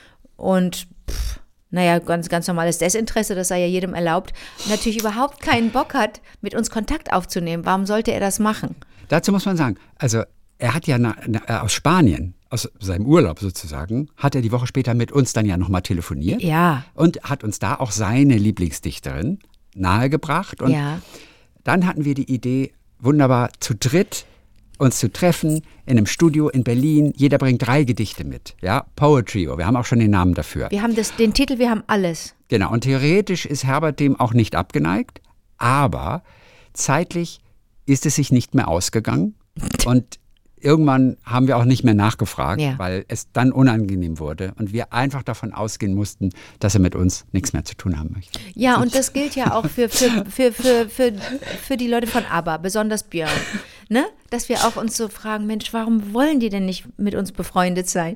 D: und pff, naja, ganz, ganz normales Desinteresse, das sei ja jedem erlaubt, natürlich überhaupt keinen Bock hat, mit uns Kontakt aufzunehmen. Warum sollte er das machen?
C: Dazu muss man sagen, also er hat ja na, na, aus Spanien, aus seinem Urlaub sozusagen, hat er die Woche später mit uns dann ja nochmal telefoniert.
D: Ja.
C: Und hat uns da auch seine Lieblingsdichterin nahegebracht. Und
D: Ja.
C: dann hatten wir die Idee, wunderbar zu dritt uns zu treffen in einem Studio in Berlin. Jeder bringt drei Gedichte mit. Ja, Poetry. Wir haben auch schon den Namen dafür.
D: Wir haben das, den Titel, wir haben alles.
C: Genau. Und theoretisch ist Herbert dem auch nicht abgeneigt. Aber zeitlich ist es sich nicht mehr ausgegangen. Und irgendwann haben wir auch nicht mehr nachgefragt,
D: Ja.
C: weil es dann unangenehm wurde und wir einfach davon ausgehen mussten, dass er mit uns nichts mehr zu tun haben möchte.
D: Ja, und das gilt ja auch für, für, für, für, für, für die Leute von ABBA, besonders Björn. Ne? Dass wir auch uns so fragen, Mensch, warum wollen die denn nicht mit uns befreundet sein?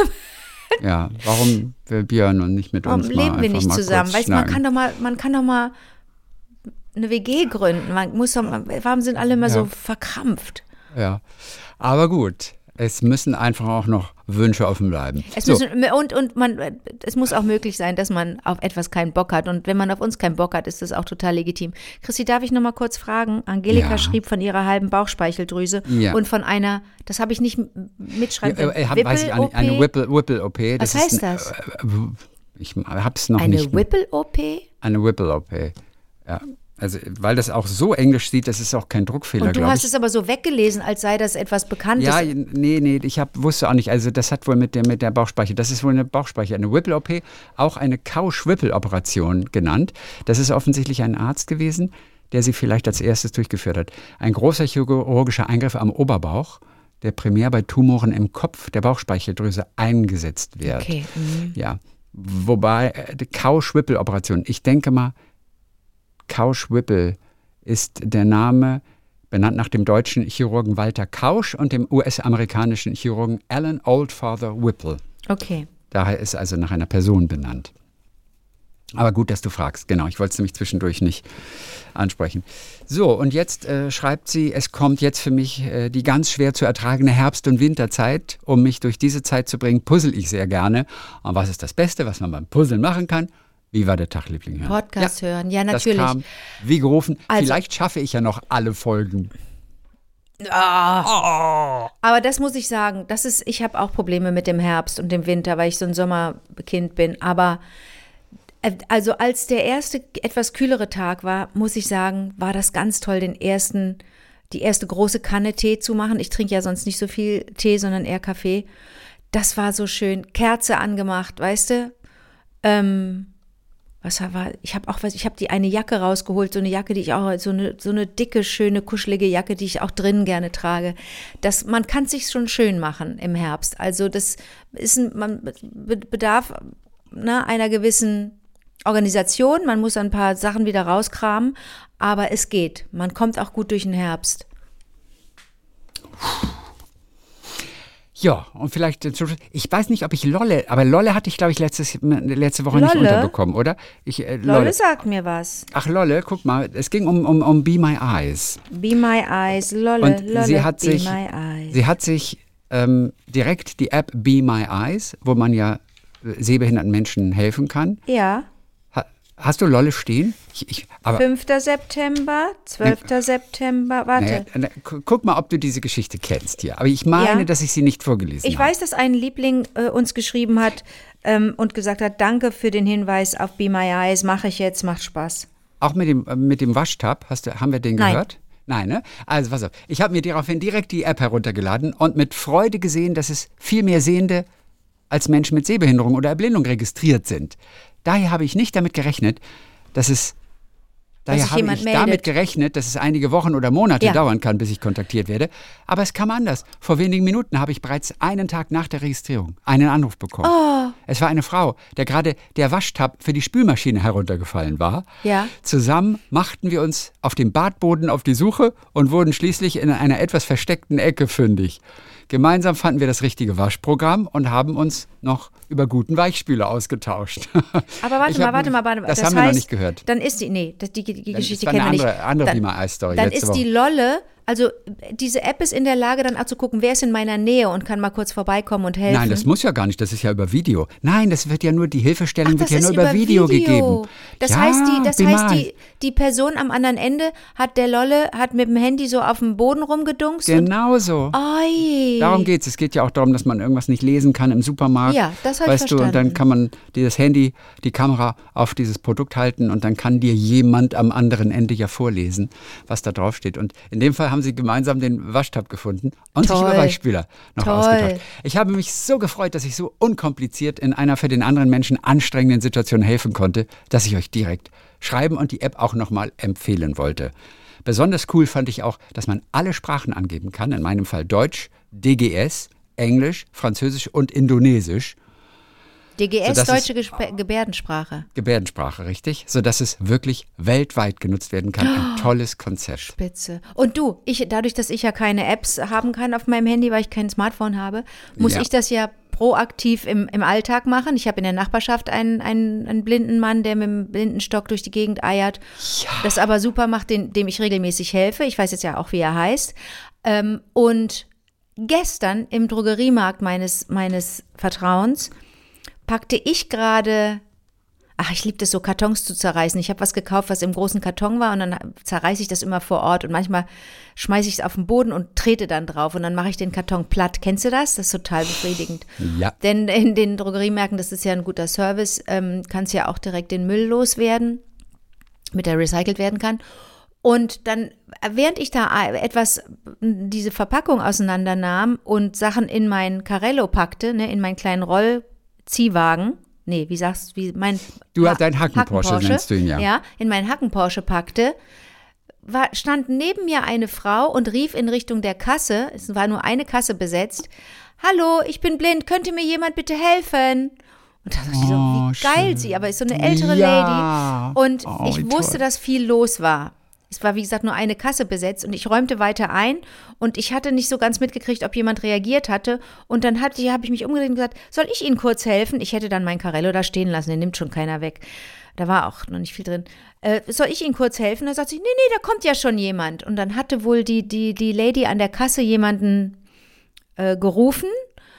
C: Ja, warum will Björn und nicht mit
D: Warum
C: uns mal
D: leben wir
C: einfach
D: nicht
C: mal
D: zusammen?
C: kurz
D: Weißt du, man
C: schnacken?
D: kann doch mal, man kann doch mal eine W G gründen. Man muss doch mal, warum sind alle immer
C: Ja.
D: so verkrampft?
C: Ja, aber gut, es müssen einfach auch noch Wünsche offen bleiben.
D: Es
C: So.
D: müssen, und und man, es muss auch möglich sein, dass man auf etwas keinen Bock hat. Und wenn man auf uns keinen Bock hat, ist das auch total legitim. Christi, darf ich noch mal kurz fragen? Angelika
C: Ja.
D: schrieb von ihrer halben Bauchspeicheldrüse
C: Ja.
D: und von einer, das habe ich nicht m- mitschreiben
C: Ja,
D: können.
C: äh, weiß ich, eine, eine
D: Whipple-O P?
C: Whipple-O P.
D: Was heißt das?
C: Ich habe es noch
D: Eine
C: nicht.
D: Whipple-O P?
C: Eine Whipple-O P. Ja. Also, weil das auch so englisch sieht, das ist auch kein Druckfehler,
D: Und du
C: glaube
D: hast
C: ich.
D: es aber so weggelesen, als sei das etwas Bekanntes.
C: Ja, nee, nee, ich hab, wusste auch nicht. Also das hat wohl mit der, mit der Bauchspeiche, das ist wohl eine Bauchspeiche, eine Whipple-O P, auch eine Kausch-Whipple-Operation genannt. Das ist offensichtlich ein Arzt gewesen, der sie vielleicht als erstes durchgeführt hat. Ein großer chirurgischer Eingriff am Oberbauch, der primär bei Tumoren im Kopf der Bauchspeicheldrüse eingesetzt wird.
D: Okay. Mhm.
C: Ja, wobei äh, die Kausch-Whipple-Operation, ich denke mal, Kausch-Whipple ist der Name, benannt nach dem deutschen Chirurgen Walter Kausch und dem U S-amerikanischen Chirurgen Alan Oldfather Whipple.
D: Okay.
C: Daher ist also nach einer Person benannt. Aber gut, dass du fragst. Genau, ich wollte es nämlich zwischendurch nicht ansprechen. So, und jetzt äh, schreibt sie, es kommt jetzt für mich äh, die ganz schwer zu ertragende Herbst- und Winterzeit. Um mich durch diese Zeit zu bringen, puzzle ich sehr gerne. Und was ist das Beste, was man beim Puzzeln machen kann? Wie war der Tag, Liebling? Hören?
D: Podcast hören, ja, natürlich.
C: Das kam wie gerufen.
D: Also-
C: Vielleicht schaffe ich ja noch alle Folgen.
D: Ah. Aber das muss ich sagen, das ist, ich habe auch Probleme mit dem Herbst und dem Winter, weil ich so ein Sommerkind bin. Aber äh, also als der erste etwas kühlere Tag war, muss ich sagen, war das ganz toll, den ersten, die erste große Kanne Tee zu machen. Ich trinke ja sonst nicht so viel Tee, sondern eher Kaffee. Das war so schön. Kerze angemacht, weißt du? Ähm, Was war, ich habe auch was, ich habe die eine Jacke rausgeholt, so eine Jacke, die ich auch, so eine, so eine dicke, schöne, kuschelige Jacke, die ich auch drinnen gerne trage. Das, man kann es sich schon schön machen im Herbst. Also das ist, ein, man bedarf ne, einer gewissen Organisation. Man muss ein paar Sachen wieder rauskramen, aber es geht. Man kommt auch gut durch den Herbst.
C: Ja, und vielleicht, ich weiß nicht, ob ich Lolle, aber Lolle hatte ich, glaube ich, letztes, letzte Woche nicht
D: Lolle?
C: unterbekommen, oder? Ich, äh,
D: Lolle, Lolle sagt mir was.
C: Ach, Lolle, guck mal, es ging um, um, um Be My Eyes.
D: Be My Eyes, Lolle,
C: Und
D: Lolle,
C: sie hat
D: Be
C: sich,
D: My Eyes.
C: Sie hat sich ähm, direkt die App Be My Eyes, wo man ja sehbehinderten Menschen helfen kann.
D: Ja.
C: Ha, hast du Lolle stehen? Ich, ich, aber,
D: fünfter September, zwölfter September, warte.
C: Naja, guck mal, ob du diese Geschichte kennst hier. Aber ich meine,
D: Ja.
C: dass ich sie nicht vorgelesen
D: Ich
C: habe.
D: weiß, dass ein Liebling äh, uns geschrieben hat ähm, und gesagt hat, danke für den Hinweis auf Be My Eyes, mache ich jetzt, macht Spaß.
C: Auch mit dem, äh, mit dem Waschtab, hast du, haben wir den
D: Nein.
C: gehört? Nein, ne? Also pass auf, ich habe mir daraufhin direkt die App heruntergeladen und mit Freude gesehen, dass es viel mehr Sehende als Menschen mit Sehbehinderung oder Erblindung registriert sind. Daher habe ich nicht damit gerechnet, dass es Daher
D: sich
C: habe
D: jemand
C: ich
D: meldet.
C: damit gerechnet, dass es einige Wochen oder Monate
D: Ja.
C: dauern kann, bis ich kontaktiert werde. Aber es kam anders. Vor wenigen Minuten habe ich bereits einen Tag nach der Registrierung einen Anruf bekommen.
D: Oh.
C: Es war eine Frau, der gerade der Waschtab für die Spülmaschine heruntergefallen war.
D: Ja.
C: Zusammen machten wir uns auf dem Badboden auf die Suche und wurden schließlich in einer etwas versteckten Ecke fündig. Gemeinsam fanden wir das richtige Waschprogramm und haben uns noch über guten Weichspüler ausgetauscht.
D: Aber warte
C: Ich
D: mal,
C: hab
D: warte
C: nämlich-
D: mal, warte mal.
C: Das,
D: Das
C: haben wir
D: heißt,
C: noch nicht gehört.
D: Dann ist die, nee, das, die, die
C: Das
D: Geschichte
C: war
D: kennen
C: eine
D: wir
C: andere,
D: nicht.
C: andere
D: dann,
C: Be My Eyes Story.
D: Dann
C: letzte
D: ist die
C: Woche.
D: Lolle, also diese App ist in der Lage dann auch zu gucken, wer ist in meiner Nähe und kann mal kurz vorbeikommen und helfen.
C: Nein, das muss ja gar nicht, das ist ja über Video. Nein, das wird ja nur, die Hilfestellung
D: Ach,
C: wird
D: das
C: ja
D: ist
C: nur über Video, gegeben.
D: Das
C: ja,
D: heißt, die, das
C: Be
D: heißt
C: My.
D: die, die Person am anderen Ende hat der Lolle, hat mit dem Handy so auf dem Boden rumgedungst. und-
C: Genau so.
D: Ei.
C: Darum geht's. Es geht ja auch darum, dass man irgendwas nicht lesen kann im Supermarkt.
D: Ja, das hab ich
C: Weißt du, und dann
D: verstanden.
C: kann man dieses Handy, die Kamera auf dieses Produkt halten und dann kann dir jemand am anderen Ende ja vorlesen, was da drauf steht. Und in dem Fall haben sie gemeinsam den Waschtab gefunden und sich
D: Toll.
C: über Weichspüler noch
D: Toll.
C: ausgetauscht. Ich habe mich so gefreut, dass ich so unkompliziert in einer für den anderen Menschen anstrengenden Situation helfen konnte, dass ich euch direkt schreiben und die App auch nochmal empfehlen wollte. Besonders cool fand ich auch, dass man alle Sprachen angeben kann, in meinem Fall Deutsch, D G S, Englisch, Französisch und Indonesisch.
D: D G S,
C: sodass
D: deutsche
C: es-
D: Gesp- Gebärdensprache.
C: Gebärdensprache, richtig? Sodass es wirklich weltweit genutzt werden kann. Ein tolles Konzept.
D: Spitze. Und du, ich, dadurch, dass ich ja keine Apps haben kann auf meinem Handy, weil ich kein Smartphone habe, muss
C: Ja.
D: ich das ja proaktiv im, im Alltag machen. Ich habe in der Nachbarschaft einen, einen, einen blinden Mann, der mit dem Blindenstock durch die Gegend eiert.
C: Ja.
D: Das aber super macht, den, dem ich regelmäßig helfe. Ich weiß jetzt ja auch, wie er heißt. Ähm, und gestern im Drogeriemarkt meines, meines Vertrauens packte ich gerade, ach, ich liebe das so, Kartons zu zerreißen. Ich habe was gekauft, was im großen Karton war und dann zerreiße ich das immer vor Ort und manchmal schmeiße ich es auf den Boden und trete dann drauf und dann mache ich den Karton platt. Kennst du das? Das ist total befriedigend.
C: Ja.
D: Denn in den Drogeriemärkten, das ist ja ein guter Service, ähm, kannst ja auch direkt den Müll loswerden, mit der recycelt werden kann. Und dann, während ich da etwas, diese Verpackung auseinandernahm und Sachen in mein Carrello packte, ne, in meinen kleinen Rollziehwagen, nee, wie sagst du, wie mein
C: Du
D: ha-
C: hast deinen Hacken-Porsche, nennst du ihn ja.
D: Ja, in meinen Hacken-Porsche packte, war, stand neben mir eine Frau und rief in Richtung der Kasse, es war nur eine Kasse besetzt, hallo, ich bin blind, könnte mir jemand bitte helfen? Und da dachte ich so,
C: Oh,
D: wie geil
C: schön.
D: sie, aber ist so eine ältere
C: Ja.
D: Lady. Und
C: Oh,
D: ich
C: wie
D: wusste,
C: toll.
D: dass viel los war. Es war, wie gesagt, nur eine Kasse besetzt und ich räumte weiter ein und ich hatte nicht so ganz mitgekriegt, ob jemand reagiert hatte. Und dann habe ich mich umgedreht und gesagt, soll ich Ihnen kurz helfen? Ich hätte dann mein Carrello da stehen lassen, den nimmt schon keiner weg. Da war auch noch nicht viel drin. Äh, soll ich Ihnen kurz helfen? Da sagt sie, nee, nee, da kommt ja schon jemand. Und dann hatte wohl die, die, die Lady an der Kasse jemanden äh, gerufen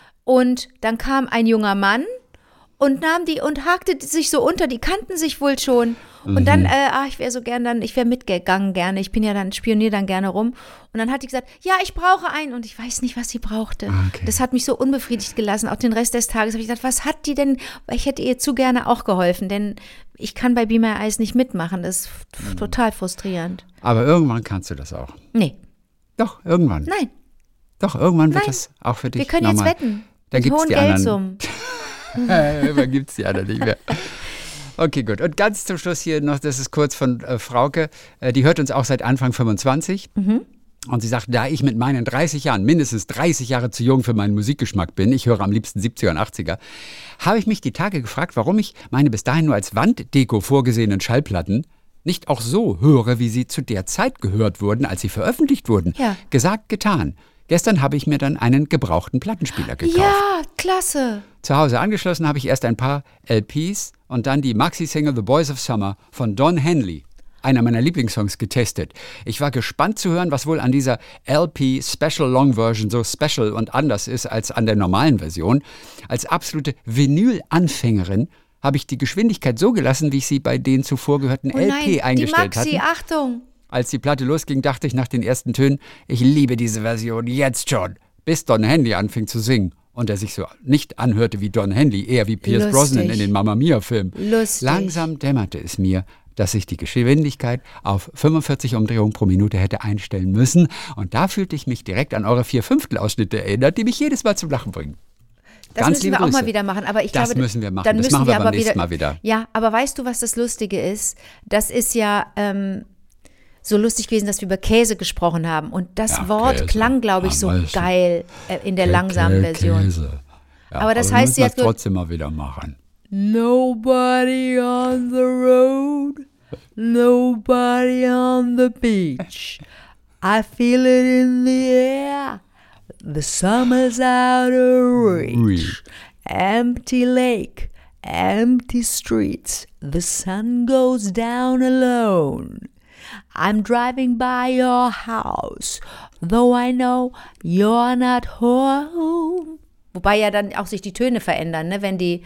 D: und dann kam ein junger Mann und nahm die und hakte sich so unter, die kannten sich wohl schon. Und dann, äh, ah, ich wäre so gern dann, ich wäre mitgegangen gerne, ich bin ja dann, spioniere dann gerne rum. Und dann hat die gesagt, ja, ich brauche einen. Und ich weiß nicht, was sie brauchte.
C: Okay.
D: Das hat mich so unbefriedigt gelassen. Auch den Rest des Tages habe ich gedacht, was hat die denn? Ich hätte ihr zu gerne auch geholfen, denn ich kann bei Be My Eyes nicht mitmachen. Das ist f- total frustrierend.
C: Aber irgendwann kannst du das auch.
D: Nee,
C: Doch, irgendwann.
D: nein,
C: Doch, irgendwann wird
D: Nein.
C: das auch für dich
D: wir können
C: normal.
D: jetzt wetten.
C: Dann
D: Mit
C: gibt's
D: hohen
C: die anderen.
D: Geldsummen.
C: Irgendwann gibt es die anderen nicht mehr. Okay, gut. Und ganz zum Schluss hier noch, das ist kurz von äh, Frauke, äh, die hört uns auch seit Anfang fünfundzwanzig.
D: Mhm.
C: Und sie sagt, da ich mit meinen dreißig Jahren, mindestens dreißig Jahre zu jung für meinen Musikgeschmack bin, ich höre am liebsten siebziger und achtziger, habe ich mich die Tage gefragt, warum ich meine bis dahin nur als Wanddeko vorgesehenen Schallplatten nicht auch so höre, wie sie zu der Zeit gehört wurden, als sie veröffentlicht wurden.
D: Ja.
C: Gesagt, getan. Gestern habe ich mir dann einen gebrauchten Plattenspieler gekauft.
D: Ja, klasse.
C: Zu Hause angeschlossen habe ich erst ein paar L Ps und dann die Maxi-Single The Boys of Summer von Don Henley, einer meiner Lieblingssongs, getestet. Ich war gespannt zu hören, was wohl an dieser L P Special Long Version so special und anders ist als an der normalen Version. Als absolute Vinyl-Anfängerin habe ich die Geschwindigkeit so gelassen, wie ich sie bei den zuvor gehörten
D: Oh
C: L P
D: nein, die
C: eingestellt
D: Maxi,
C: hatte.
D: Achtung.
C: Als die Platte losging, dachte ich nach den ersten Tönen, ich liebe diese Version jetzt schon. Bis Don Henley anfing zu singen und er sich so nicht anhörte wie Don Henley, eher wie Pierce
D: Lustig.
C: Brosnan in den Mamma Mia-Filmen.
D: Lustig.
C: Langsam dämmerte es mir, dass ich die Geschwindigkeit auf fünfundvierzig Umdrehungen pro Minute hätte einstellen müssen. Und da fühlte ich mich direkt an eure Vier-Fünftel-Ausschnitte erinnert, die mich jedes Mal zum Lachen bringen.
D: Das
C: Ganz
D: müssen
C: liebe
D: wir auch
C: Grüße.
D: mal wieder machen. Aber ich
C: Das
D: glaube,
C: müssen wir machen.
D: Dann
C: Das
D: müssen
C: machen wir
D: wir
C: beim
D: aber
C: nächsten
D: wieder,
C: Mal wieder.
D: Ja, aber weißt du, was das Lustige ist? Das ist ja ähm, so lustig gewesen, dass wir über Käse gesprochen haben. Und das
C: Ja,
D: Wort
C: Käse.
D: klang, glaube ich, so
C: Ja, weißt du.
D: geil äh, in der langsamen Version.
C: Käse. Ja,
D: Aber das
C: wir
D: heißt,
C: müssen
D: sie
C: das
D: hat ge-
C: trotzdem mal wieder machen.
D: Nobody on the road, nobody on the beach. I feel it in the air. The summer's out of reach.
C: Reach.
D: Empty lake, empty streets. The sun goes down alone. I'm driving by your house, though I know you're not home. Wobei ja dann auch sich die Töne verändern, ne, wenn die.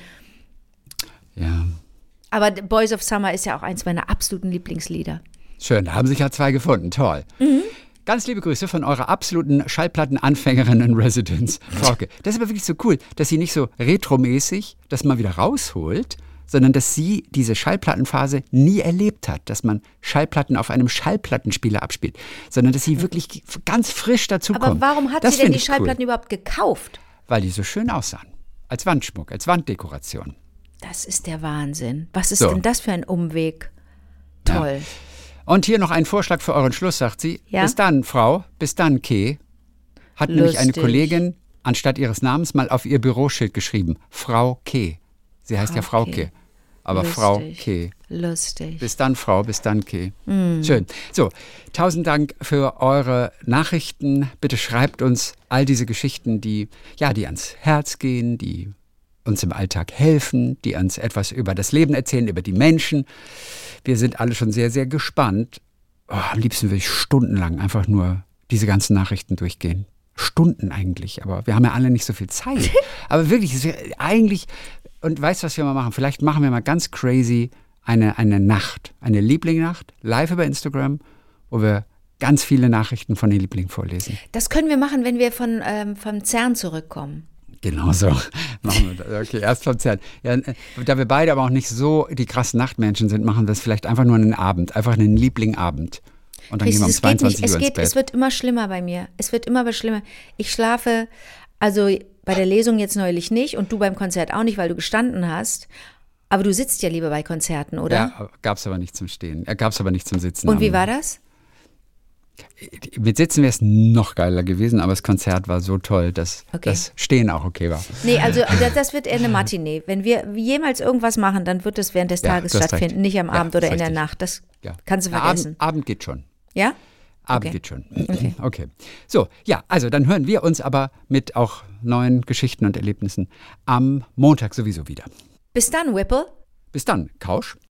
C: Ja,
D: Aber Boys of Summer ist ja auch eins meiner absoluten Lieblingslieder.
C: schön. Da haben sich ja zwei gefunden. Toll. Ganz liebe Grüße von eurer absoluten Schallplattenanfängerin in Residence, Frauke. Das ist aber wirklich so cool, dass sie nicht so retromäßig das mal wieder rausholt, sondern dass sie diese Schallplattenphase nie erlebt hat, dass man Schallplatten auf einem Schallplattenspieler abspielt, sondern dass sie wirklich ganz frisch dazu
D: Aber
C: kommt.
D: warum hat
C: Das
D: sie denn
C: find
D: die
C: ich
D: Schallplatten
C: cool,
D: überhaupt gekauft?
C: weil die so schön aussahen. Als Wandschmuck, als Wanddekoration.
D: Das ist der Wahnsinn. Was ist
C: So.
D: denn das für ein Umweg? Toll.
C: Und hier noch ein Vorschlag für euren Schluss, sagt sie.
D: Ja?
C: Bis dann, Frau, bis dann, Kay. Hat nämlich eine
D: Lustig.
C: Kollegin anstatt ihres Namens mal auf ihr Büroschild geschrieben. Frau Kay. Sie heißt ja
D: Frau
C: Frau
D: Kay.
C: Kay. Aber
D: Lustig.
C: Frau Kay.
D: Lustig.
C: Bis dann, Frau, bis dann, Kay.
D: Mm.
C: Schön. So, tausend Dank für eure Nachrichten. Bitte schreibt uns all diese Geschichten, die, ja, die ans Herz gehen, die uns im Alltag helfen, die uns etwas über das Leben erzählen, über die Menschen. Wir sind alle schon sehr, sehr gespannt. Oh, am liebsten würde ich stundenlang einfach nur diese ganzen Nachrichten durchgehen. Stunden eigentlich, aber wir haben ja alle nicht so viel Zeit. Aber wirklich, es wär eigentlich, und weißt du, was wir mal machen? Vielleicht machen wir mal ganz crazy eine, eine Nacht, eine Lieblingnacht, live über Instagram, wo wir ganz viele Nachrichten von den Lieblingen vorlesen.
D: Das können wir machen, wenn wir von, ähm, vom CERN zurückkommen.
C: Genau so machen wir das. Okay, erst vom CERN. Ja, da wir beide aber auch nicht so die krassen Nachtmenschen sind, machen wir das vielleicht einfach nur einen Abend, einfach einen Lieblingabend. Und dann
D: Richtig,
C: gehen wir um
D: es geht
C: zweiundzwanzig
D: nicht,
C: Uhr
D: es geht,
C: ins Bett.
D: Es wird immer schlimmer bei mir. Es wird immer schlimmer. Ich schlafe, also bei der Lesung jetzt neulich nicht und du beim Konzert auch nicht, weil du gestanden hast. Aber du sitzt ja lieber bei Konzerten, oder?
C: Ja, gab es aber nicht zum Stehen. Äh, gab es aber nicht zum Sitzen.
D: Und wie war das?
C: Mit Sitzen wäre es noch geiler gewesen, aber das Konzert war so toll, dass
D: Okay.
C: das Stehen auch okay war.
D: Nee, also das, das wird eher eine Matinee. Wenn wir jemals irgendwas machen, dann wird es während des
C: Ja,
D: Tages
C: du hast
D: stattfinden,
C: recht.
D: nicht am
C: Ja,
D: Abend oder
C: ist
D: in der
C: richtig.
D: Nacht. Das
C: Ja.
D: kannst du
C: Na,
D: vergessen.
C: Abend, Abend geht schon.
D: Ja?
C: Abend
D: Okay.
C: geht schon.
D: Okay.
C: Okay. So, ja, also dann hören wir uns aber mit auch neuen Geschichten und Erlebnissen am Montag sowieso wieder.
D: Bis dann, Whipple.
C: Bis dann, Kausch.